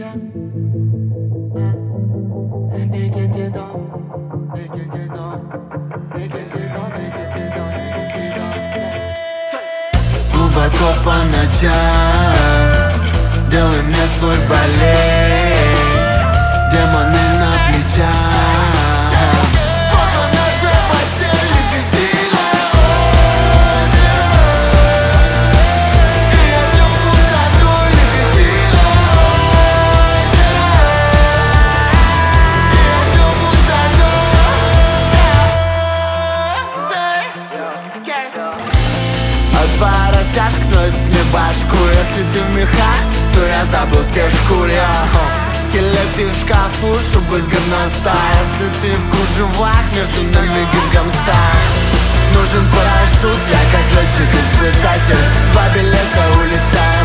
Глубоко по ночам делай мне свой балет, демоны на плечах. Около нашей постели лебединое озеро, и я в нем утону. Лебединое озеро, и я в нем утону. От твоя растяжка сносит мне башку. Если ты в мехах, то я забыл все шкуры. Скелеты в шкафу, шубы с горностая. Если ты в кружевах, между нами Гангам Стайл. Нужен парашют, я как летчик-испытатель. 2 билета улетаю.